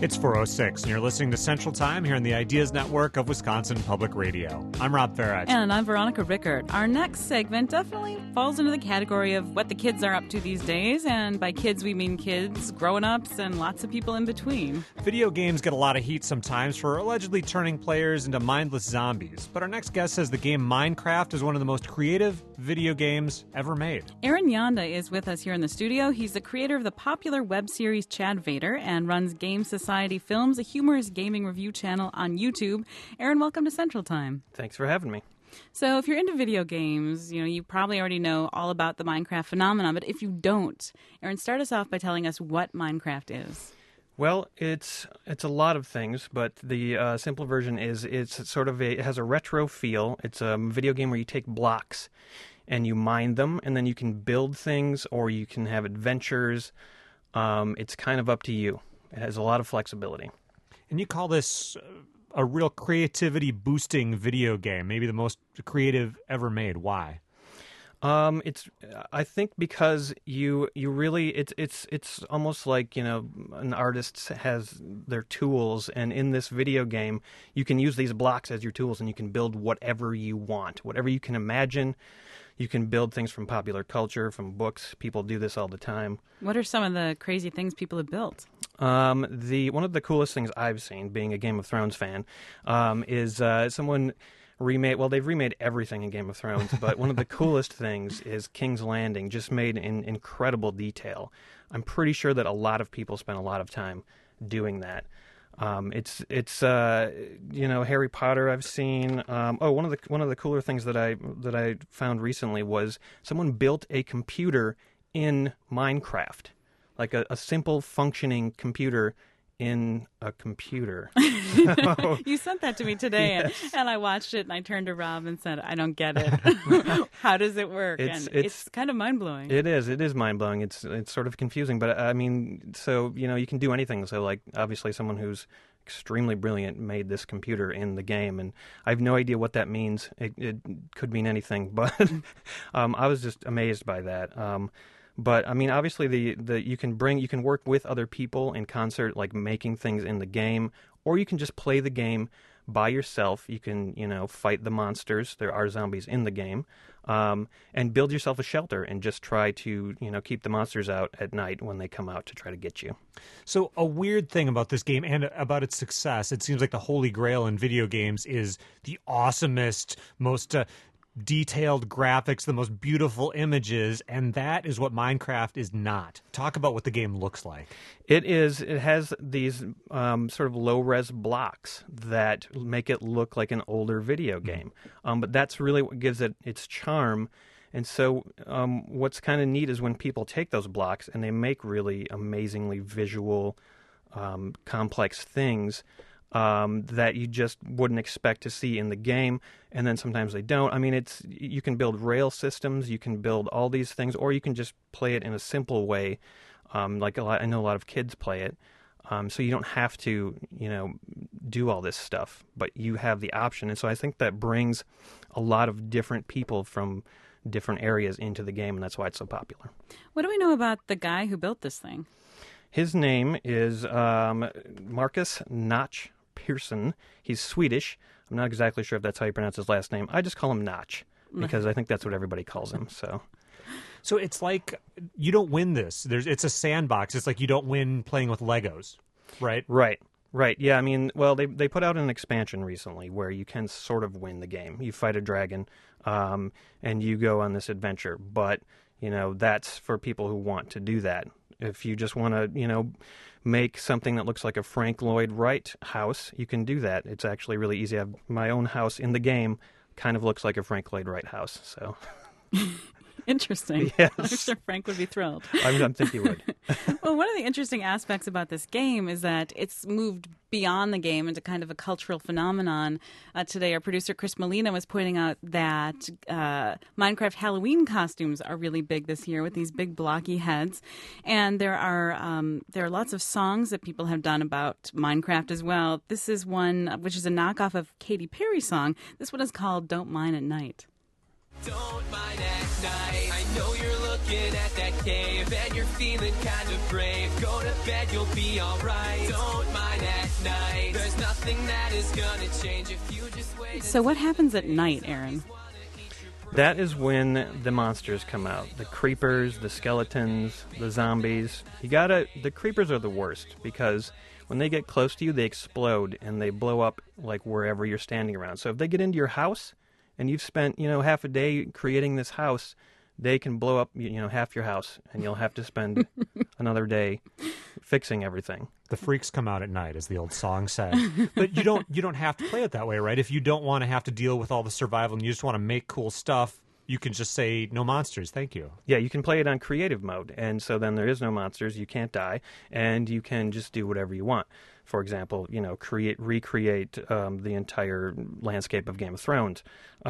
It's 4:06, and you're listening to Central Time here on the Ideas Network of Wisconsin Public Radio. I'm Rob Farrett. And I'm Veronica Rickert. Our next segment definitely falls into the category of what the kids are up to these days, and by kids we mean kids, grown-ups, and lots of people in between. Video games get a lot of heat sometimes for allegedly turning players into mindless zombies, but our next guest says the game Minecraft is one of the most creative video games ever made. Aaron Yanda is with us here in the studio. He's the creator of the popular web series Chad Vader and runs Game Society Films, a humorous gaming review channel on YouTube. Aaron, welcome to Central Time. Thanks for having me. So if you're into video games, you probably already know all about the Minecraft phenomenon, but if you don't, Aaron, start us off by telling us what Minecraft is. Well, it's a lot of things, but the simple version is it has a retro feel. It's a video game where you take blocks and you mine them, and then you can build things or you can have adventures. It's kind of up to you. It has a lot of flexibility. And you call this a real creativity-boosting video game, maybe the most creative ever made. Why? I think because you really it's almost like an artist has their tools, and in this video game you can use these blocks as your tools, and you can build whatever you want, whatever you can imagine. You can build things from popular culture, from books. People do this all the time. What are some of the crazy things people have built? One of the coolest things I've seen, being a Game of Thrones fan, is someone remade. Well, they've remade everything in Game of Thrones, but one of the coolest things is King's Landing, just made in incredible detail. I'm pretty sure that a lot of people spent a lot of time doing that. It's Harry Potter I've seen. One of the cooler things that I found recently was someone built a computer in Minecraft, like a simple functioning computer in a computer. You sent that to me today, Yes. and I watched it, and I turned to Rob and said, I don't get it. How does it work? It's kind of mind-blowing. It is mind-blowing. It's sort of confusing, but I mean, so, you can do anything. So, like, obviously someone who's extremely brilliant made this computer in the game, and I have no idea what that means. It could mean anything, but I was just amazed by that. But I mean, obviously, you can work with other people in concert, like making things in the game, or you can just play the game by yourself. You can fight the monsters. There are zombies in the game, and build yourself a shelter and just try to keep the monsters out at night when they come out to try to get you. So a weird thing about this game and about its success, it seems like the holy grail in video games is the awesomest, most detailed graphics, the most beautiful images, and that is what Minecraft is not. Talk about what the game looks like. It has these sort of low-res blocks that make it look like an older video game. But that's really what gives it its charm. And so what's kind of neat is when people take those blocks and they make really amazingly visual, complex things that you just wouldn't expect to see in the game, and then sometimes they don't. I mean, you can build rail systems, you can build all these things, or you can just play it in a simple way, I know a lot of kids play it, so you don't have to, do all this stuff, but you have the option, and so I think that brings a lot of different people from different areas into the game, and that's why it's so popular. What do we know about the guy who built this thing? His name is Marcus Notch Pearson. He's Swedish. I'm not exactly sure if that's how you pronounce his last name. I just call him Notch because I think that's what everybody calls him. So it's like you don't win this. It's a sandbox. It's like you don't win playing with Legos, right? Right. Yeah, I mean, well, they put out an expansion recently where you can sort of win the game. You fight a dragon, and you go on this adventure. But, that's for people who want to do that. If you just want to, make something that looks like a Frank Lloyd Wright house, you can do that. It's actually really easy. I have my own house in the game, kind of looks like a Frank Lloyd Wright house. So Interesting. Yes. I'm sure Frank would be thrilled. I think he would. Well, one of the interesting aspects about this game is that it's moved beyond the game into kind of a cultural phenomenon. Today, our producer Chris Molina was pointing out that Minecraft Halloween costumes are really big this year with these big blocky heads. And there are lots of songs that people have done about Minecraft as well. This is one which is a knockoff of Katy Perry's song. This one is called Don't Mine at Night. Don't mind at night. I know you're looking at that cave and you're feeling kind of brave. Go to bed, you'll be alright. Don't mind at night. There's nothing that is gonna change if you just wait. So what happens at night, Aaron? That is when the monsters come out. The creepers, the skeletons, the zombies. The creepers are the worst because when they get close to you, they explode and they blow up like wherever you're standing around. So if they get into your house and you've spent, half a day creating this house, they can blow up, half your house and you'll have to spend another day fixing everything. The freaks come out at night, as the old song said. But you don't have to play it that way, right? If you don't want to have to deal with all the survival and you just want to make cool stuff, you can just say, no monsters, thank you. Yeah, you can play it on creative mode, and so then there is no monsters, you can't die, and you can just do whatever you want. For example, recreate the entire landscape of Game of Thrones.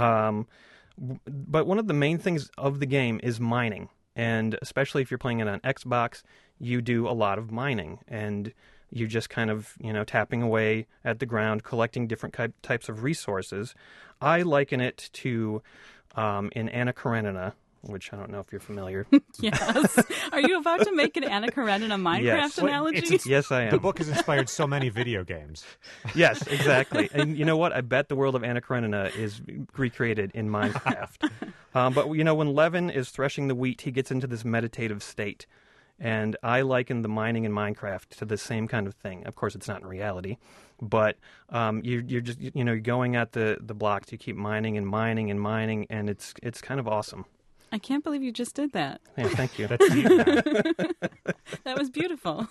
But one of the main things of the game is mining, and especially if you're playing it on Xbox, you do a lot of mining, and you're just kind of, tapping away at the ground, collecting different types of resources. I liken it to in Anna Karenina, which I don't know if you're familiar. Yes. Are you about to make an Anna Karenina Minecraft Yes. analogy? Yes, I am. The book has inspired so many video games. Yes, exactly. And you know what? I bet the world of Anna Karenina is recreated in Minecraft. But, when Levin is threshing the wheat, he gets into this meditative state. And I liken the mining in Minecraft to the same kind of thing. Of course, it's not in reality. But you're just, you're going at the blocks. You keep mining and mining and mining, and it's kind of awesome. I can't believe you just did that. Yeah, thank you. That's neat, man. That was beautiful.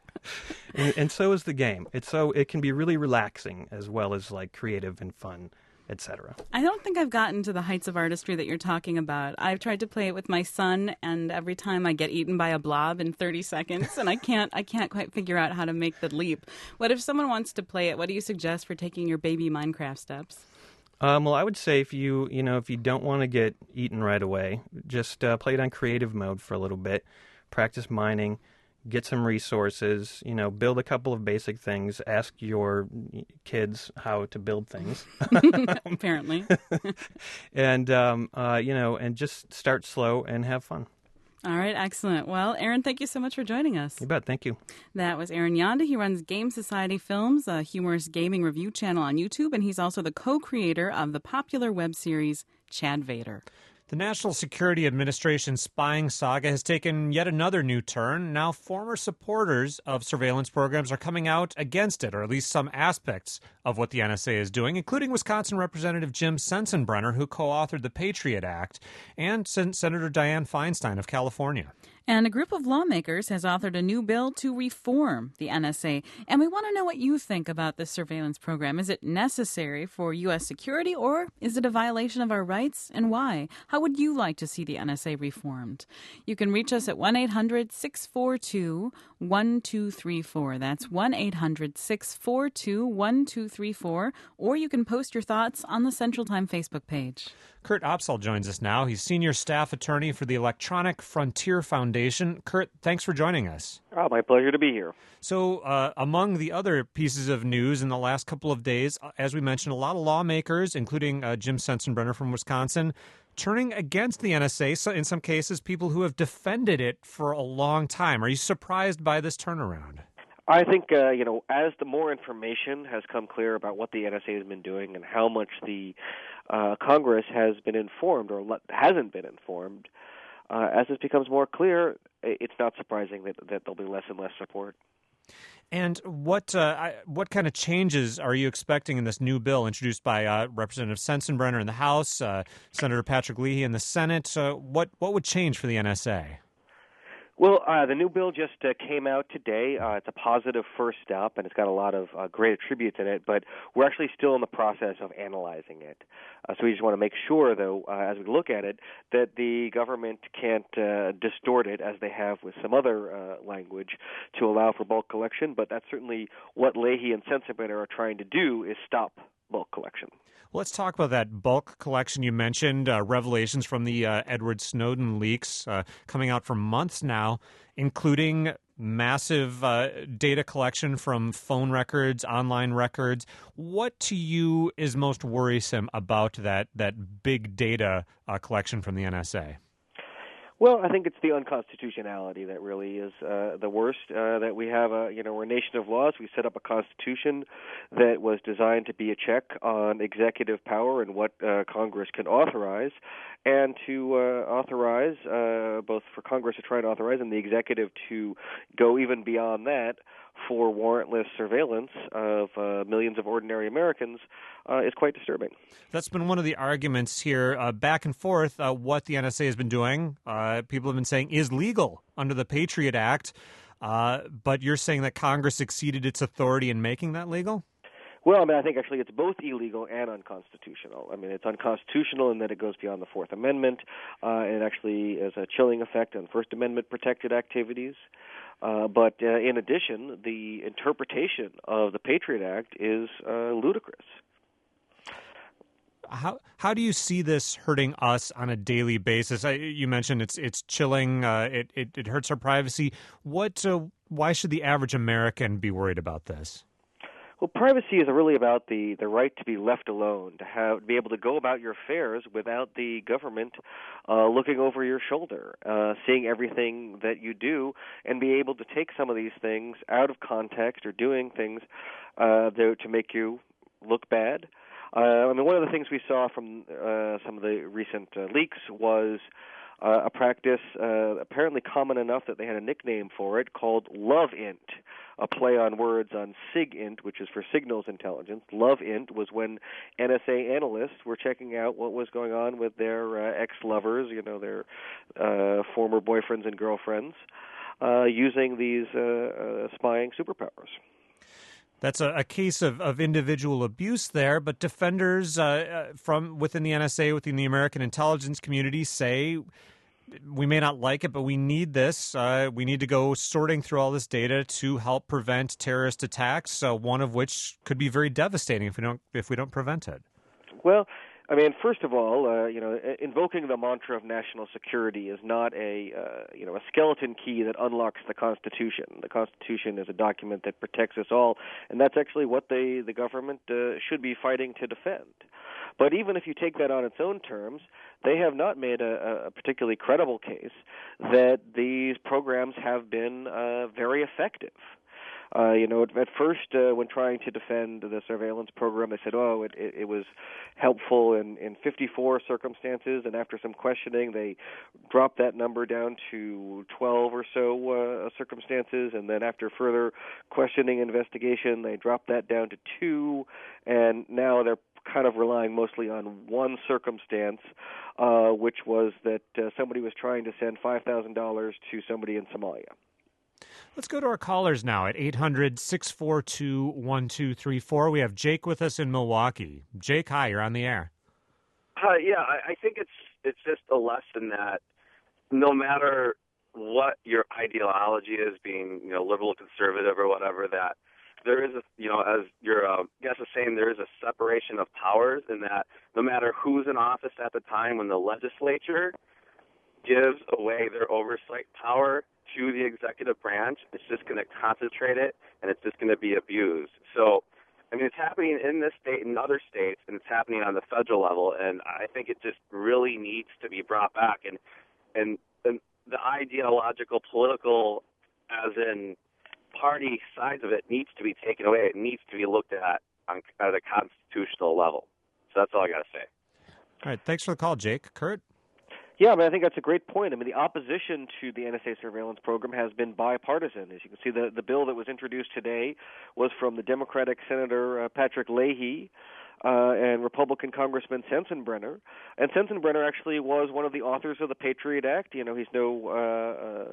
And so is the game. It can be really relaxing as well as like creative and fun, etc. I don't think I've gotten to the heights of artistry that you're talking about. I've tried to play it with my son, and every time I get eaten by a blob in 30 seconds, and I can't quite figure out how to make the leap. What if someone wants to play it? What do you suggest for taking your baby Minecraft steps? Well, I would say if you don't want to get eaten right away, just play it on creative mode for a little bit, practice mining, get some resources, build a couple of basic things, ask your kids how to build things. Apparently. And, and just start slow and have fun. All right, excellent. Well, Aaron, thank you so much for joining us. You bet. Thank you. That was Aaron Yonda. He runs Game Society Films, a humorous gaming review channel on YouTube, and he's also the co-creator of the popular web series Chad Vader. The National Security Administration's spying saga has taken yet another new turn. Now, former supporters of surveillance programs are coming out against it, or at least some aspects of what the NSA is doing, including Wisconsin Representative Jim Sensenbrenner, who co-authored the Patriot Act, and Senator Dianne Feinstein of California. And a group of lawmakers has authored a new bill to reform the NSA. And we want to know what you think about this surveillance program. Is it necessary for U.S. security, or is it a violation of our rights, and why? How would you like to see the NSA reformed? You can reach us at 1-800-642-1234. That's 1-800-642-1234. Or you can post your thoughts on the Central Time Facebook page. Kurt Opsahl joins us now. He's senior staff attorney for the Electronic Frontier Foundation. Kurt, thanks for joining us. Oh, my pleasure to be here. So among the other pieces of news in the last couple of days, as we mentioned, a lot of lawmakers, including Jim Sensenbrenner from Wisconsin, turning against the NSA, so in some cases, people who have defended it for a long time. Are you surprised by this turnaround? I think, as the more information has come clear about what the NSA has been doing and how much the Congress has been informed or hasn't been informed, as this becomes more clear, it's not surprising that there'll be less and less support. And what kind of changes are you expecting in this new bill introduced by Representative Sensenbrenner in the House, Senator Patrick Leahy in the Senate? What would change for the NSA? Well, the new bill just came out today. It's a positive first step, and it's got a lot of great attributes in it, but we're actually still in the process of analyzing it. So we just want to make sure, though, as we look at it, that the government can't distort it as they have with some other language to allow for bulk collection, but that's certainly what Leahy and Sensenbrenner are trying to do, is stop bulk collection. Let's talk about that bulk collection you mentioned, revelations from the Edward Snowden leaks coming out for months now, including massive data collection from phone records, online records. What to you is most worrisome about that big data collection from the NSA? Well, I think it's the unconstitutionality that really is the worst. That we have we're a nation of laws. We set up a constitution that was designed to be a check on executive power and what Congress can authorize, and to authorize both for Congress to try and authorize and the executive to go even beyond that for warrantless surveillance of millions of ordinary Americans is quite disturbing. That's been one of the arguments here, back and forth, what the NSA has been doing. People have been saying is legal under the Patriot Act, but you're saying that Congress exceeded its authority in making that legal? Well, I mean, I think actually it's both illegal and unconstitutional. I mean, it's unconstitutional in that it goes beyond the Fourth Amendment. It actually has a chilling effect on First Amendment protected activities. But in addition, the interpretation of the Patriot Act is ludicrous. How do you see this hurting us on a daily basis? You mentioned it's chilling. It hurts our privacy. Why should the average American be worried about this? Well, privacy is really about the right to be left alone, to be able to go about your affairs without the government looking over your shoulder, seeing everything that you do, and be able to take some of these things out of context or doing things to make you look bad. I mean, one of the things we saw from some of the recent leaks was a practice apparently common enough that they had a nickname for it called LoveInt, a play on words on SIGINT, which is for signals intelligence. LoveInt was when NSA analysts were checking out what was going on with their ex-lovers, their former boyfriends and girlfriends, using these spying superpowers. That's a case of individual abuse there, but defenders from within the NSA, within the American intelligence community say we may not like it, but we need this. We need to go sorting through all this data to help prevent terrorist attacks, one of which could be very devastating if we don't prevent it. Well, I mean, first of all, invoking the mantra of national security is not a skeleton key that unlocks the Constitution. The Constitution is a document that protects us all, and that's actually what the government should be fighting to defend. But even if you take that on its own terms, they have not made a particularly credible case that these programs have been very effective. At first, when trying to defend the surveillance program, they said, it was helpful in 54 circumstances, and after some questioning, they dropped that number down to 12 or so circumstances, and then after further questioning investigation, they dropped that down to 2, and now they're kind of relying mostly on one circumstance, which was that somebody was trying to send $5,000 to somebody in Somalia. Let's go to our callers now at 800-642-1234. We have Jake with us in Milwaukee. Jake, hi, you're on the air. Hi, yeah, I think it's just a lesson that no matter what your ideology is, being liberal, conservative, or whatever, that there is as your guest is saying, there is a separation of powers, in that no matter who's in office at the time, when the legislature gives away their oversight power to the executive branch, it's just going to concentrate it, and it's just going to be abused. So, I mean, it's happening in this state and other states, and it's happening on the federal level, and I think it just really needs to be brought back. And the ideological, political, as in party sides of it, needs to be taken away. It needs to be looked at at a constitutional level. So that's all I got to say. All right, thanks for the call, Jake. Kurt? Yeah, I mean, I think that's a great point. I mean, the opposition to the NSA surveillance program has been bipartisan. As you can see, the bill that was introduced today was from the Democratic Senator Patrick Leahy and Republican Congressman Sensenbrenner. And Sensenbrenner actually was one of the authors of the Patriot Act. He's no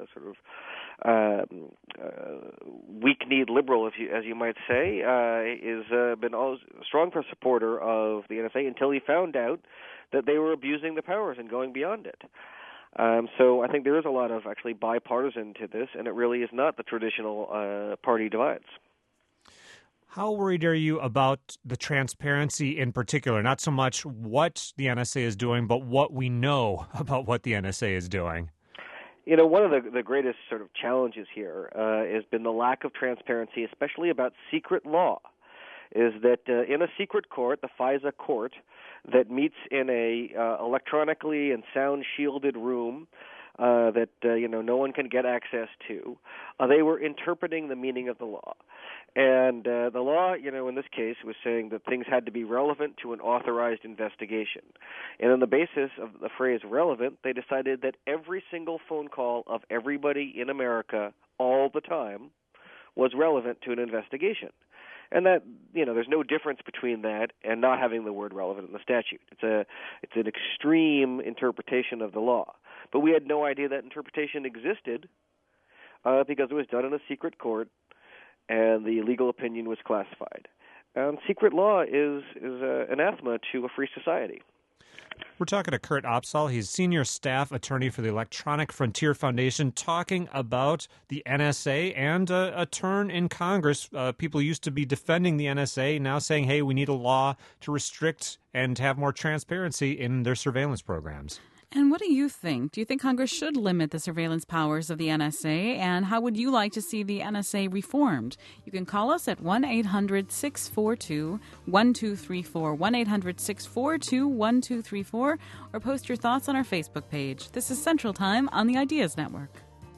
weak-kneed liberal, as you might say. Is been always a strong supporter of the NSA until he found out that they were abusing the powers and going beyond it. So I think there is a lot of actually bipartisan to this, and it really is not the traditional party divides. How worried are you about the transparency in particular? Not so much what the NSA is doing, but what we know about what the NSA is doing. You know, one of the greatest sort of challenges here has been the lack of transparency, especially about secret law. Is that in a secret court, the FISA court, that meets in a electronically and sound shielded room that no one can get access to, they were interpreting the meaning of the law. And the law, in this case, was saying that things had to be relevant to an authorized investigation. And on the basis of the phrase relevant, they decided that every single phone call of everybody in America all the time was relevant to an investigation. And that, there's no difference between that and not having the word relevant in the statute. It's an extreme interpretation of the law. But we had no idea that interpretation existed because it was done in a secret court and the legal opinion was classified. And secret law is anathema to a free society. We're talking to Kurt Opsahl. He's senior staff attorney for the Electronic Frontier Foundation, talking about the NSA and a turn in Congress. People used to be defending the NSA, now saying, hey, we need a law to restrict and have more transparency in their surveillance programs. And what do you think? Do you think Congress should limit the surveillance powers of the NSA? And how would you like to see the NSA reformed? You can call us at 1-800-642-1234, 1-800-642-1234, or post your thoughts on our Facebook page. This is Central Time on the Ideas Network.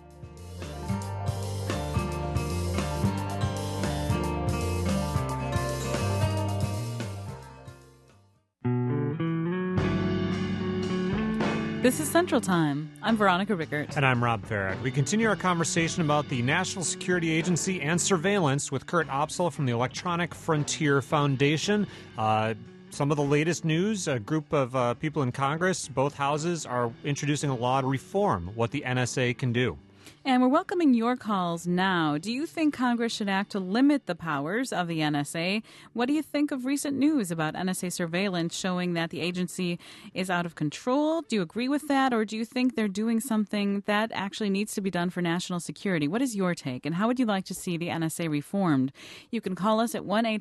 This is Central Time. I'm Veronica Rickert. And I'm Rob Farrett. We continue our conversation about the National Security Agency and surveillance with Kurt Opsahl from the Electronic Frontier Foundation. Some of the latest news, a group of people in Congress, both houses, are introducing a law to reform what the NSA can do. And we're welcoming your calls now. Do you think Congress should act to limit the powers of the NSA? What do you think of recent news about NSA surveillance showing that the agency is out of control? Do you agree with that, or do you think they're doing something that actually needs to be done for national security? What is your take, and how would you like to see the NSA reformed? You can call us at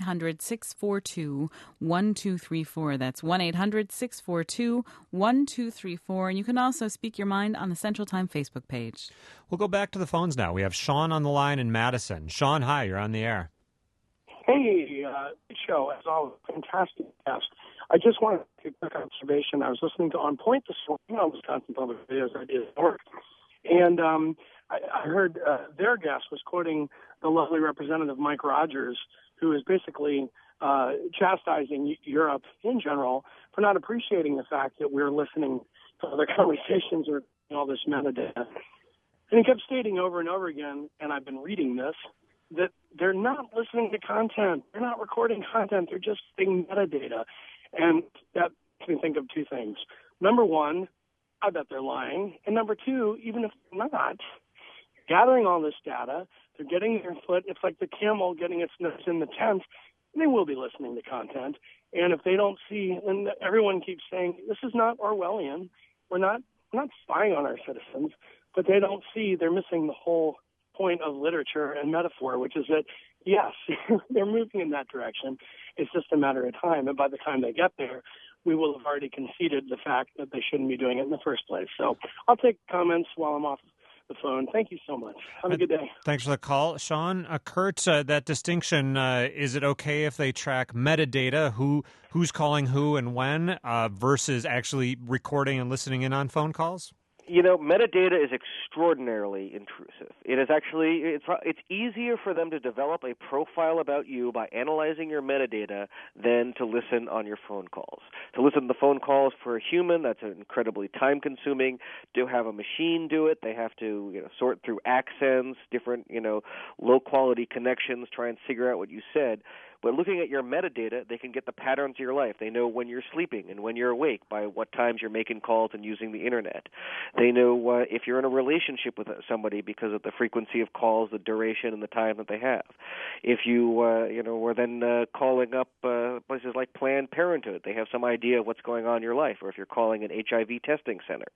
1-800-642-1234. That's 1-800-642-1234. And you can also speak your mind on the Central Time Facebook page. We'll go back to the phones now. We have Sean on the line in Madison. Sean, hi, you're on the air. Hey, good show, as always. Fantastic guest. I just wanted to make a quick observation. I was listening to On Point this morning on Wisconsin Public Radio's Ideas Network, and I heard their guest was quoting the lovely Representative Mike Rogers, who is basically chastising Europe in general for not appreciating the fact that we're listening to other conversations or all this metadata. And he kept stating over and over again, and I've been reading this, that they're not listening to content. They're not recording content. They're just getting metadata. And that makes me think of two things. Number one, I bet they're lying. And number two, even if they're not, gathering all this data, they're getting their foot. It's like the camel getting its nose in the tent. They will be listening to content. And if they don't see, and everyone keeps saying, this is not Orwellian. We're not spying on our citizens. But they don't see, they're missing the whole point of literature and metaphor, which is that, yes, they're moving in that direction. It's just a matter of time. And by the time they get there, we will have already conceded the fact that they shouldn't be doing it in the first place. So I'll take comments while I'm off the phone. Thank you so much. Have a good day. Thanks for the call. Sean, Kurt, that distinction, is it okay if they track metadata, who's calling who and when, versus actually recording and listening in on phone calls? Metadata is extraordinarily intrusive. It is actually, it's easier for them to develop a profile about you by analyzing your metadata than to listen on your phone calls. To listen to the phone calls for a human, that's incredibly time-consuming. To have a machine do it, they have to sort through accents, different low-quality connections, try and figure out what you said. But looking at your metadata, they can get the patterns of your life. They know when you're sleeping and when you're awake by what times you're making calls and using the Internet. They know if you're in a relationship with somebody because of the frequency of calls, the duration, and the time that they have. If you, were then calling up places like Planned Parenthood, they have some idea of what's going on in your life, or if you're calling an HIV testing center.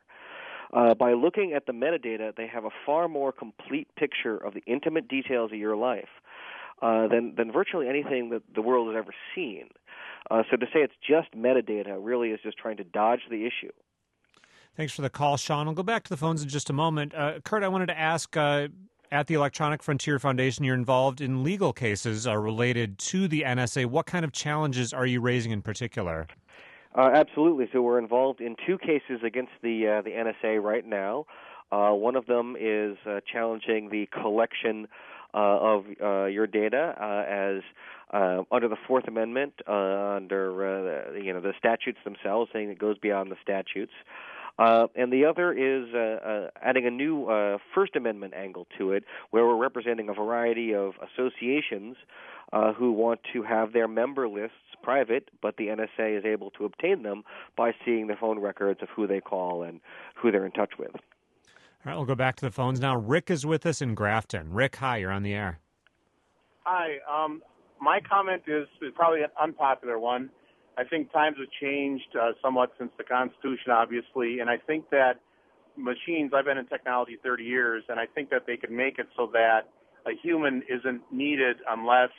By looking at the metadata, they have a far more complete picture of the intimate details of your life. than virtually anything that the world has ever seen. So to say it's just metadata really is just trying to dodge the issue. Thanks for the call, Sean. I'll go back to the phones in just a moment. Kurt, I wanted to ask, at the Electronic Frontier Foundation, you're involved in legal cases related to the NSA. What kind of challenges are you raising in particular? Absolutely. So we're involved in two cases against the NSA right now. One of them is challenging the collection of your data as under the Fourth Amendment, under the statutes themselves, saying it goes beyond the statutes. And the other is adding a new First Amendment angle to it, where we're representing a variety of associations who want to have their member lists private, but the NSA is able to obtain them by seeing the phone records of who they call and who they're in touch with. All right, we'll go back to the phones now. Rick is with us in Grafton. Rick, hi, you're on the air. Hi. My comment is probably an unpopular one. I think times have changed somewhat since the Constitution, obviously, and I think that machines, I've been in technology 30 years, and I think that they could make it so that a human isn't needed unless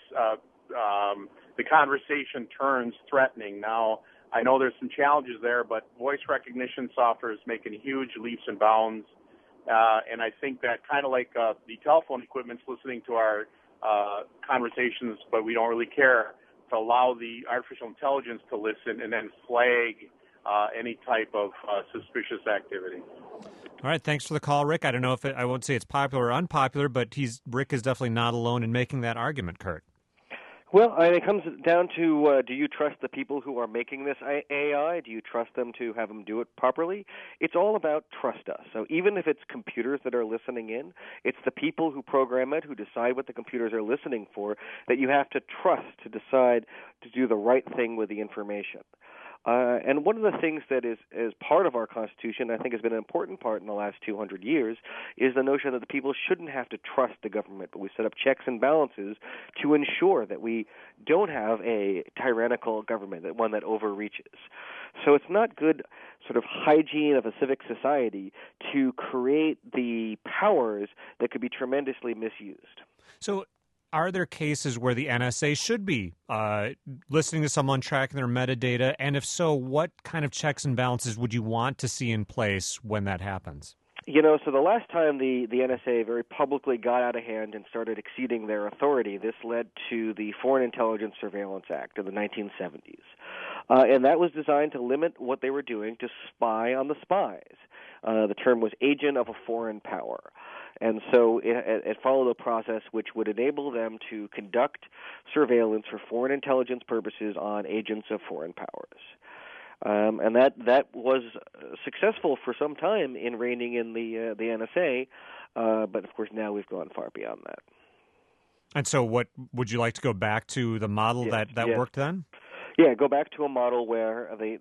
the conversation turns threatening. Now, I know there's some challenges there, but voice recognition software is making huge leaps and bounds, and I think that kind of like the telephone equipment's listening to our conversations, but we don't really care, to allow the artificial intelligence to listen and then flag any type of suspicious activity. All right, thanks for the call, Rick. I don't know if I won't say it's popular or unpopular, but Rick is definitely not alone in making that argument, Kurt. Well, it comes down to do you trust the people who are making this AI? Do you trust them to have them do it properly? It's all about trust us. So even if it's computers that are listening in, it's the people who program it, who decide what the computers are listening for, that you have to trust to decide to do the right thing with the information. And one of the things that is part of our Constitution, I think has been an important part in the last 200 years, is the notion that the people shouldn't have to trust the government, but we set up checks and balances to ensure that we don't have a tyrannical government, that one that overreaches. So it's not good sort of hygiene of a civic society to create the powers that could be tremendously misused. So are there cases where the NSA should be listening to someone, tracking their metadata? And if so, what kind of checks and balances would you want to see in place when that happens? So the last time the NSA very publicly got out of hand and started exceeding their authority, this led to the Foreign Intelligence Surveillance Act of the 1970s. And that was designed to limit what they were doing to spy on the spies. The term was agent of a foreign power. And so it followed a process which would enable them to conduct surveillance for foreign intelligence purposes on agents of foreign powers. And that was successful for some time in reining in the NSA, but of course now we've gone far beyond that. And so what would you like to go back to the model that worked then? Yeah, go back to a model where the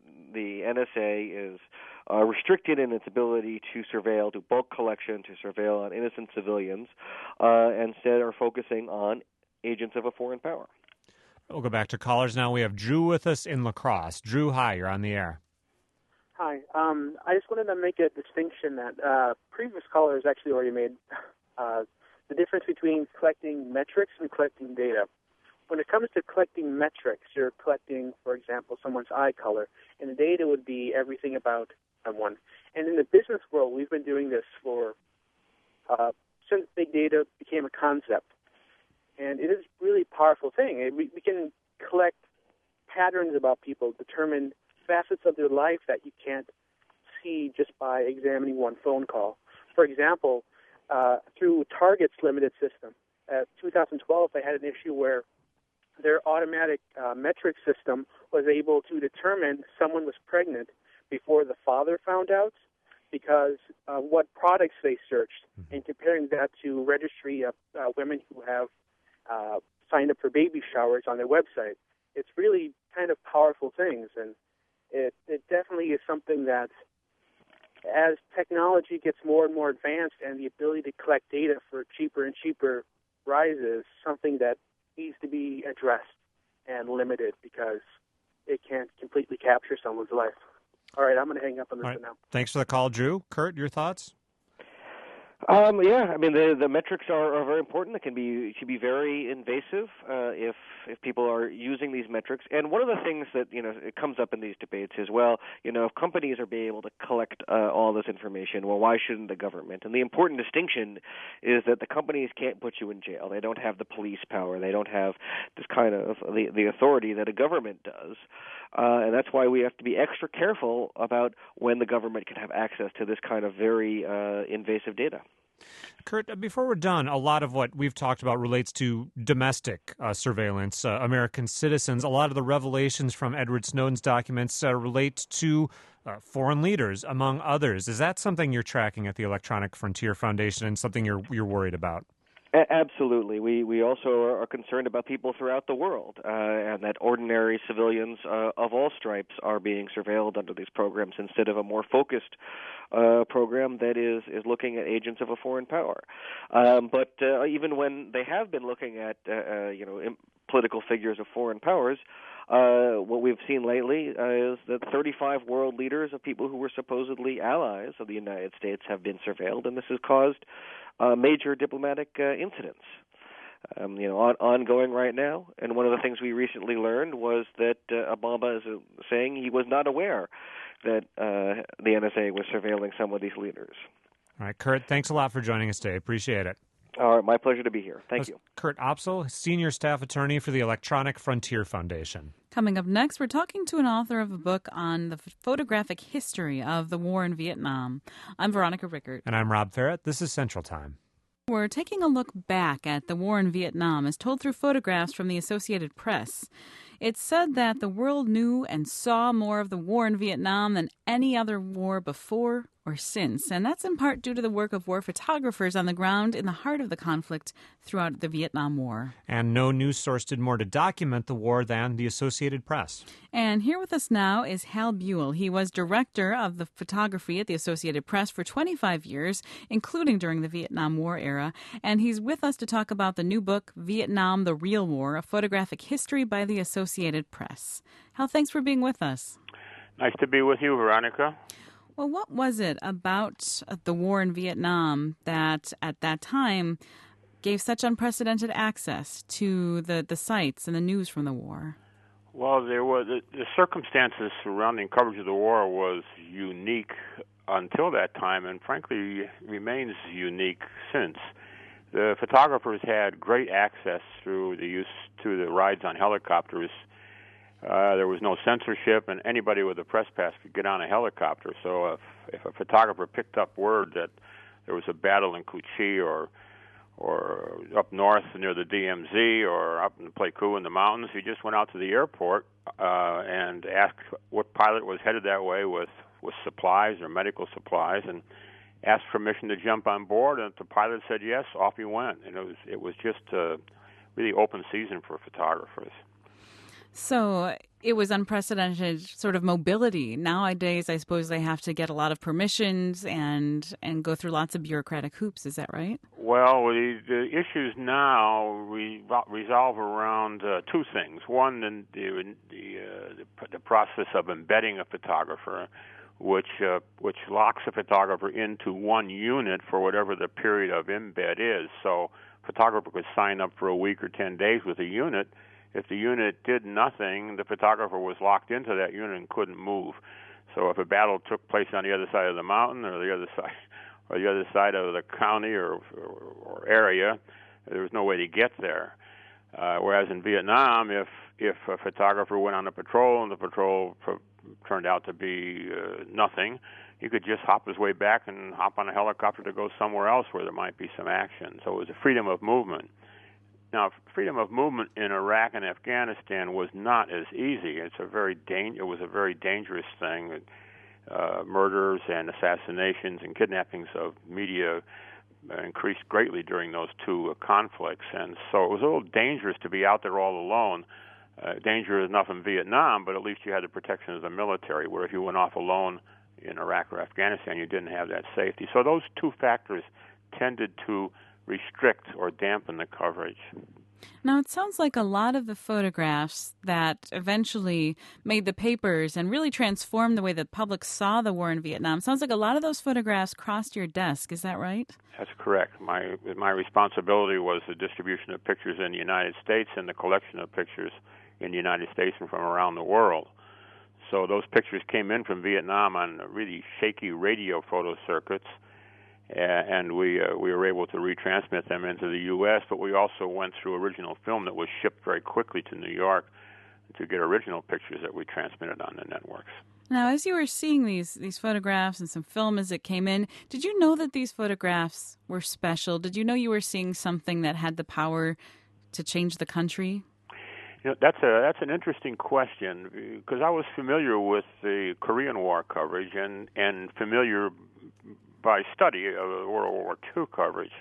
NSA is restricted in its ability to surveil, to bulk collection, to surveil on innocent civilians, instead are focusing on agents of a foreign power. We'll go back to callers now. We have Drew with us in La Crosse. Drew, hi, you're on the air. Hi. I just wanted to make a distinction that previous callers actually already made, the difference between collecting metrics and collecting data. When it comes to collecting metrics, you're collecting, for example, someone's eye color, and the data would be everything about someone. And in the business world, we've been doing this for since big data became a concept. And it is a really powerful thing. We can collect patterns about people, determine facets of their life that you can't see just by examining one phone call. For example, through Target's limited system, 2012, they had an issue where their automatic metric system was able to determine someone was pregnant before the father found out because what products they searched, and comparing that to registry of women who have signed up for baby showers on their website. It's really kind of powerful things, and it definitely is something that as technology gets more and more advanced and the ability to collect data for cheaper and cheaper rises, something that needs to be addressed and limited because it can't completely capture someone's life. All right, I'm going to hang up on this for now. Thanks for the call, Drew. Kurt, your thoughts? Yeah, I mean the metrics are very important. It should be very invasive if people are using these metrics. And one of the things that it comes up in these debates is, well, if companies are being able to collect all this information, well, why shouldn't the government? And the important distinction is that the companies can't put you in jail. They don't have the police power. They don't have this kind of the authority that a government does. And that's why we have to be extra careful about when the government can have access to this kind of very invasive data. Kurt, before we're done, a lot of what we've talked about relates to domestic surveillance, American citizens. A lot of the revelations from Edward Snowden's documents relate to foreign leaders, among others. Is that something you're tracking at the Electronic Frontier Foundation and something you're worried about? Absolutely. We also are concerned about people throughout the world, and that ordinary civilians of all stripes are being surveilled under these programs instead of a more focused program that is looking at agents of a foreign power. But even when they have been looking at political figures of foreign powers, what we've seen lately is that 35 world leaders of people who were supposedly allies of the United States have been surveilled, and this has caused major diplomatic incidents. Ongoing right now. And one of the things we recently learned was that Obama is saying he was not aware that the NSA was surveilling some of these leaders. All right, Kurt, thanks a lot for joining us today. Appreciate it. All right, my pleasure to be here. Thank you. Kurt Opsahl, Senior Staff Attorney for the Electronic Frontier Foundation. Coming up next, we're talking to an author of a book on the photographic history of the war in Vietnam. I'm Veronica Rickert. And I'm Rob Ferret. This is Central Time. We're taking a look back at the war in Vietnam as told through photographs from the Associated Press. It's said that the world knew and saw more of the war in Vietnam than any other war before or since, and that's in part due to the work of war photographers on the ground in the heart of the conflict throughout the Vietnam War. And no news source did more to document the war than the Associated Press. And here with us now is Hal Buell. He was director of the photography at the Associated Press for 25 years, including during the Vietnam War era, and he's with us to talk about the new book, Vietnam, the Real War, A Photographic History by the Associated Press. Hal, thanks for being with us. Nice to be with you, Veronica. Well, what was it about the war in Vietnam that, at that time, gave such unprecedented access to the sites and the news from the war? Well, there was the circumstances surrounding coverage of the war was unique until that time, and frankly remains unique since. The photographers had great access through the rides on helicopters. There was no censorship, and anybody with a press pass could get on a helicopter. So if a photographer picked up word that there was a battle in Cu Chi or up north near the DMZ or up in Pleiku in the mountains, he just went out to the airport and asked what pilot was headed that way with supplies or medical supplies, and asked permission to jump on board. And if the pilot said yes, off he went. And it was just really open season for photographers. So it was unprecedented sort of mobility. Nowadays, I suppose they have to get a lot of permissions and go through lots of bureaucratic hoops. Is that right? Well, the issues now resolve around two things. One, the process of embedding a photographer, which locks a photographer into one unit for whatever the period of embed is. So a photographer could sign up for a week or 10 days with a unit. If the unit did nothing, the photographer was locked into that unit and couldn't move. So if a battle took place on the other side of the mountain or the other side of the county or area, there was no way to get there. Whereas in Vietnam, if a photographer went on a patrol and the patrol turned out to be nothing, he could just hop his way back and hop on a helicopter to go somewhere else where there might be some action. So it was a freedom of movement. Now, freedom of movement in Iraq and Afghanistan was not as easy. It was a very dangerous thing. Murders and assassinations and kidnappings of media increased greatly during those two conflicts, and so it was a little dangerous to be out there all alone. Danger enough in Vietnam, but at least you had the protection of the military, where if you went off alone in Iraq or Afghanistan, you didn't have that safety. So those two factors tended to restrict or dampen the coverage. Now, it sounds like a lot of the photographs that eventually made the papers and really transformed the way the public saw the war in Vietnam, sounds like a lot of those photographs crossed your desk. Is that right? That's correct. My responsibility was the distribution of pictures in the United States and the collection of pictures in the United States and from around the world. So those pictures came in from Vietnam on really shaky radio photo circuits, and we were able to retransmit them into the U.S., but we also went through original film that was shipped very quickly to New York to get original pictures that we transmitted on the networks. Now, as you were seeing these photographs and some film as it came in, did you know that these photographs were special? Did you know you were seeing something that had the power to change the country? You know, that's an interesting question, because I was familiar with the Korean War coverage and familiar by study of World War II coverage,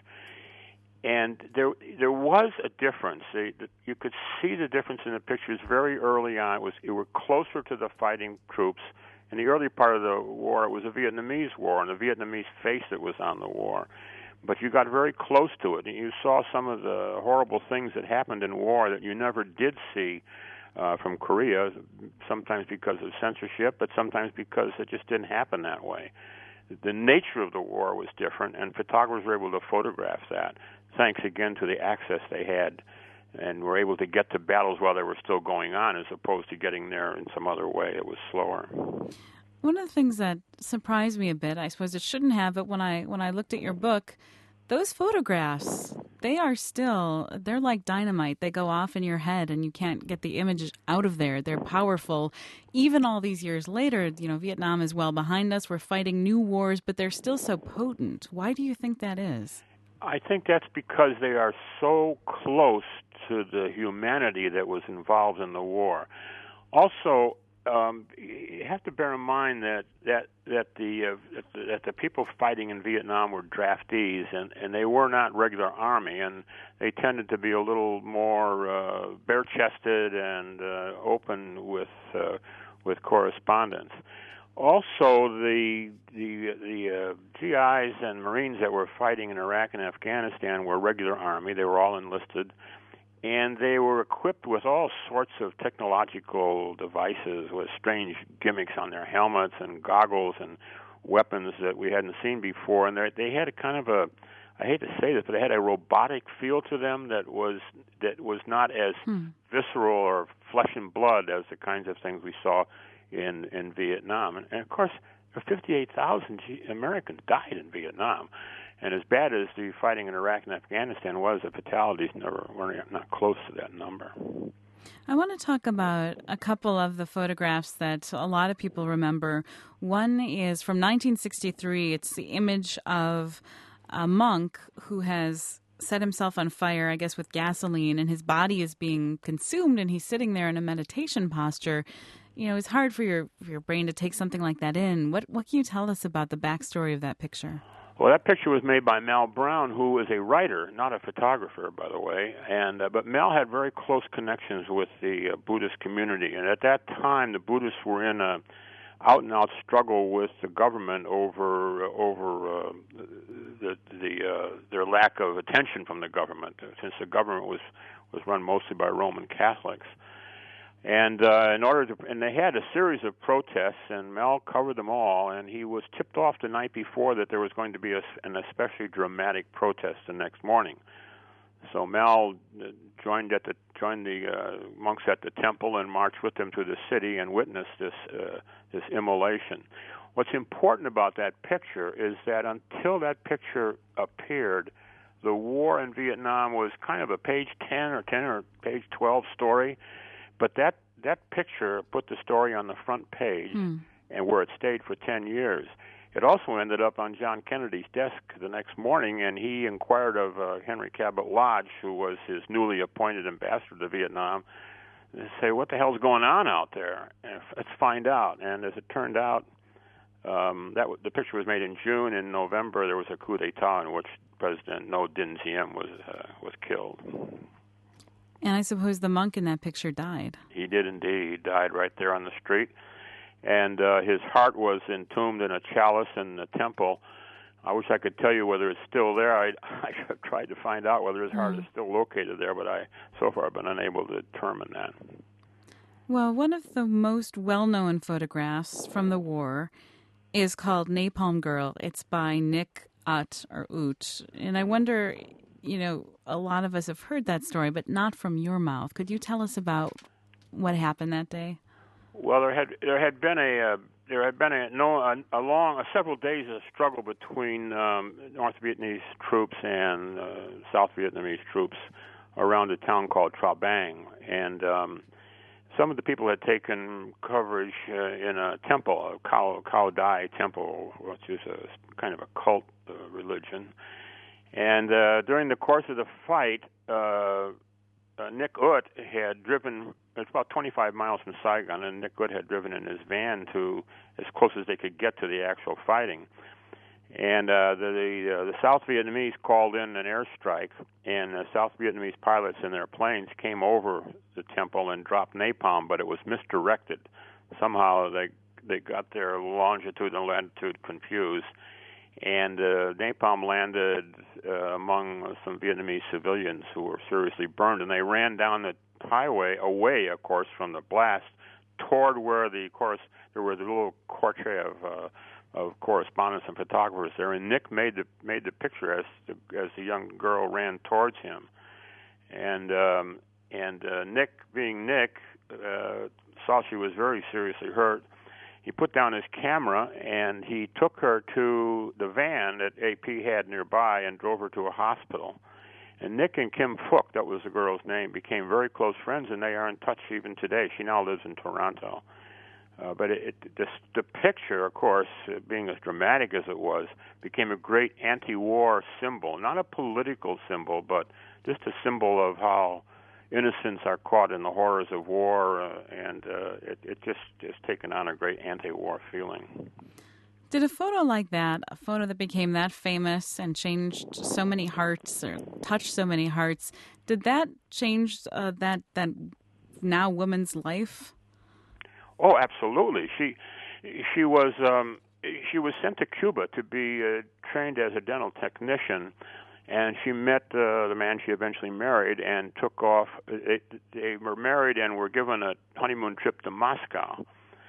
and there was a difference. You could see the difference in the pictures very early on. It were closer to the fighting troops. In the early part of the war, it was a Vietnamese war, and the Vietnamese face that was on the war. But you got very close to it, and you saw some of the horrible things that happened in war that you never did see from Korea, sometimes because of censorship, but sometimes because it just didn't happen that way. The nature of the war was different, and photographers were able to photograph that, thanks again to the access they had, and were able to get to battles while they were still going on, as opposed to getting there in some other way. It was slower. One of the things that surprised me a bit, I suppose it shouldn't have, but when I looked at your book, those photographs, they're like dynamite. They go off in your head and you can't get the image out of there. They're powerful. Even all these years later, Vietnam is well behind us. We're fighting new wars, but they're still so potent. Why do you think that is? I think that's because they are so close to the humanity that was involved in the war. Also, you have to bear in mind that the people fighting in Vietnam were draftees, and they were not regular army, and they tended to be a little more bare-chested and open with correspondence. Also, the GIs and Marines that were fighting in Iraq and Afghanistan were regular army. They were all enlisted. And they were equipped with all sorts of technological devices with strange gimmicks on their helmets and goggles and weapons that we hadn't seen before. And they had a kind of I hate to say this, but they had a robotic feel to them that was not as visceral or flesh and blood as the kinds of things we saw in Vietnam. And of course, 58,000 Americans died in Vietnam. And as bad as the fighting in Iraq and Afghanistan was, the fatalities were not close to that number. I want to talk about a couple of the photographs that a lot of people remember. One is from 1963. It's the image of a monk who has set himself on fire, I guess, with gasoline, and his body is being consumed, and he's sitting there in a meditation posture. It's hard for your brain to take something like that in. What can you tell us about the backstory of that picture? Well, that picture was made by Mel Brown, who is a writer, not a photographer, by the way. But Mel had very close connections with the Buddhist community, and at that time, the Buddhists were in a out-and-out struggle with the government over their lack of attention from the government, since the government was run mostly by Roman Catholics. And and they had a series of protests, and Mel covered them all. And he was tipped off the night before that there was going to be an especially dramatic protest the next morning. So Mel joined the monks at the temple and marched with them to the city and witnessed this immolation. What's important about that picture is that until that picture appeared, the war in Vietnam was kind of a page 10 or page 12 story. But that picture put the story on the front page, and where it stayed for 10 years. It also ended up on John Kennedy's desk the next morning, and he inquired of Henry Cabot Lodge, who was his newly appointed ambassador to Vietnam, to say, what the hell's going on out there? And let's find out. And as it turned out, the picture was made in June. In November, there was a coup d'etat in which President Ngo Dinh Diem was killed. And I suppose the monk in that picture died. He did indeed. He died right there on the street. And his heart was entombed in a chalice in the temple I wish I could tell you whether it's still there. I have tried to find out whether his heart is still located there, but so far I've been unable to determine that. Well, one of the most well-known photographs from the war is called Napalm Girl. It's by Nick Ut, or Ut. And I wonder, a lot of us have heard that story, but not from your mouth. Could you tell us about what happened that day? Well, there had been several days of struggle between North Vietnamese troops and South Vietnamese troops around a town called Tra Bang, and some of the people had taken coverage in a temple, a Cao Dai temple, which is a kind of a cult religion. And during the course of the fight, Nick Ut had driven, it's about 25 miles from Saigon, and Nick Ut had driven in his van to as close as they could get to the actual fighting. And the South Vietnamese called in an airstrike, and the South Vietnamese pilots in their planes came over the temple and dropped napalm, but it was misdirected. Somehow they got their longitude and latitude confused, and napalm landed among some Vietnamese civilians who were seriously burned, and they ran down the highway away, of course, from the blast toward where there was a little cortege of correspondents and photographers there, and Nick made the picture as the young girl ran towards him, and Nick, being Nick, saw she was very seriously hurt. He put down his camera and he took her to the van that AP had nearby and drove her to a hospital. And Nick and Kim Phuc, that was the girl's name, became very close friends, and they are in touch even today. She now lives in Toronto. But the picture, of course, being as dramatic as it was, became a great anti-war symbol. Not a political symbol, but just a symbol of how innocents are caught in the horrors of war, and it just has taken on a great anti-war feeling. Did a photo like that, a photo that became that famous and changed so many hearts, or touched so many hearts, did that change that now woman's life? Oh, absolutely. She was sent to Cuba to be trained as a dental technician, and she met the man she eventually married and took off. They were married and were given a honeymoon trip to Moscow.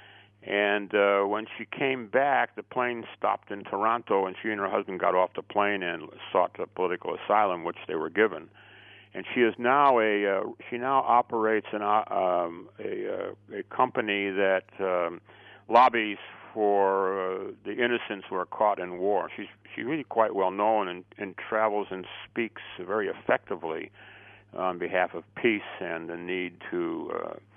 And when she came back, the plane stopped in Toronto, and she and her husband got off the plane and sought political asylum, which they were given. And she is now she now operates a company that lobbies for the innocents who are caught in war. She's really quite well known and travels and speaks very effectively on behalf of peace and the need to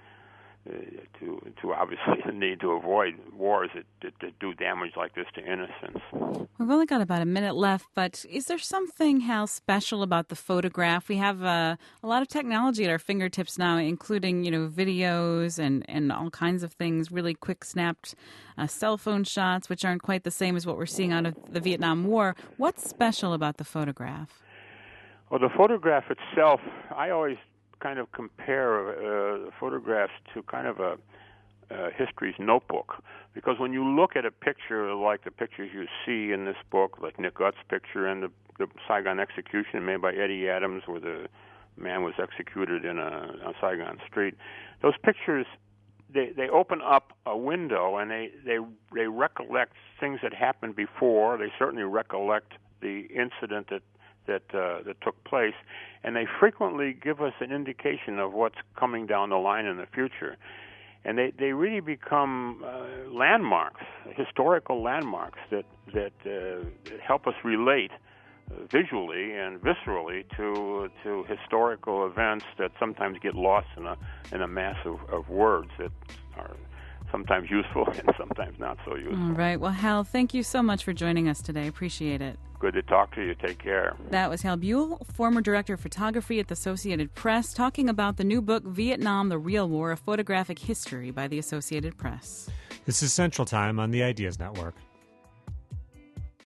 obviously the need to avoid wars that do damage like this to innocents. We've only got about a minute left, but is there something, Hal, special about the photograph? We have a lot of technology at our fingertips now, including videos and all kinds of things, really quick snapped cell phone shots, which aren't quite the same as what we're seeing out of the Vietnam War. What's special about the photograph? Well, the photograph itself, I always kind of compare photographs to kind of a history's notebook, because when you look at a picture like the pictures you see in this book, like Nick Ut's picture and the Saigon execution made by Eddie Adams, where the man was executed in a Saigon street, those pictures they open up a window and they recollect things that happened before. They certainly recollect the incident that took place, and they frequently give us an indication of what's coming down the line in the future. And they really become landmarks, historical landmarks that help us relate visually and viscerally to historical events that sometimes get lost in a mass of words that are sometimes useful and sometimes not so useful. All right. Well, Hal, thank you so much for joining us today. Appreciate it. Good to talk to you. Take care. That was Hal Buell, former director of photography at the Associated Press, talking about the new book, Vietnam, The Real War, A Photographic History by the Associated Press. This is Central Time on the Ideas Network.